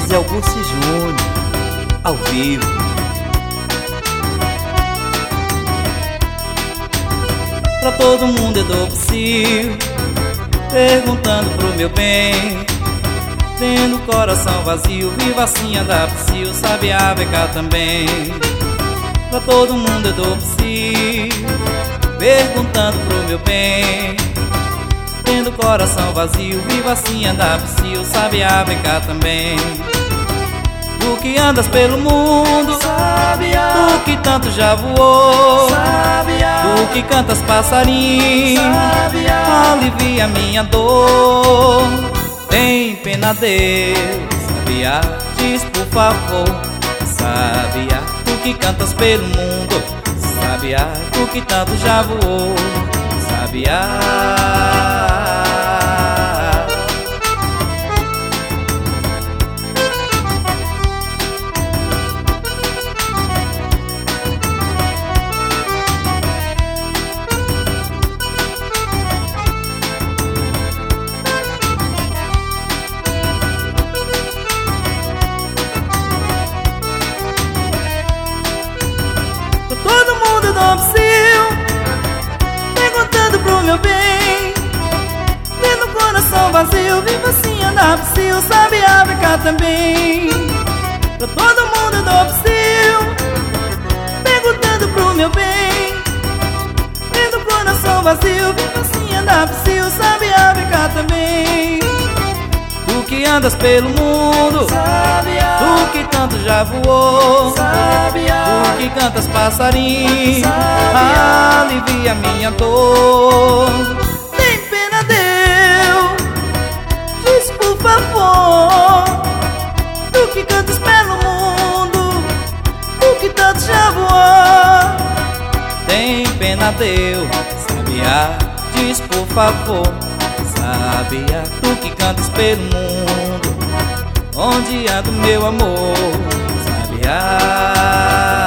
Zé Augusto Júnior, ao vivo. Pra todo mundo eu dou psil, perguntando pro meu bem. Tendo coração vazio, viva assim andar psil, sabiá vem cá também. Pra todo mundo eu dou psil, perguntando pro meu bem. Tendo coração vazio, viva assim andar psil, sabiá vem cá também. Tu que andas pelo mundo, sabiá, tu que tanto já voou, sabiá, tu que cantas passarinho, sabiá, alivia minha dor. Tem pena Deus, sabiá, diz por favor, sabiá, tu que cantas pelo mundo, sabiá, tu que tanto já voou, sabiá. Todo mundo dá um psil, perguntando pro meu bem. Tendo coração vazio, viva assim andar psil, sabiá vem cá também. Pra todo mundo dá um psil, perguntando pro meu bem. Tendo coração vazio, viva assim andar psil, sabiá vem cá também. Tu que andas pelo mundo, sabiá, tu que tanto já voou, sabiá, tu que cantas passarinho, sabiá, alivia minha dor. Tem pena Deus, diz por favor, tu que cantas pelo mundo, tu que tanto já voou. Tem pena Deus, sabiá, diz por favor, sabiá, tu que cantas pelo mundo, onde anda o meu amor, sabiá.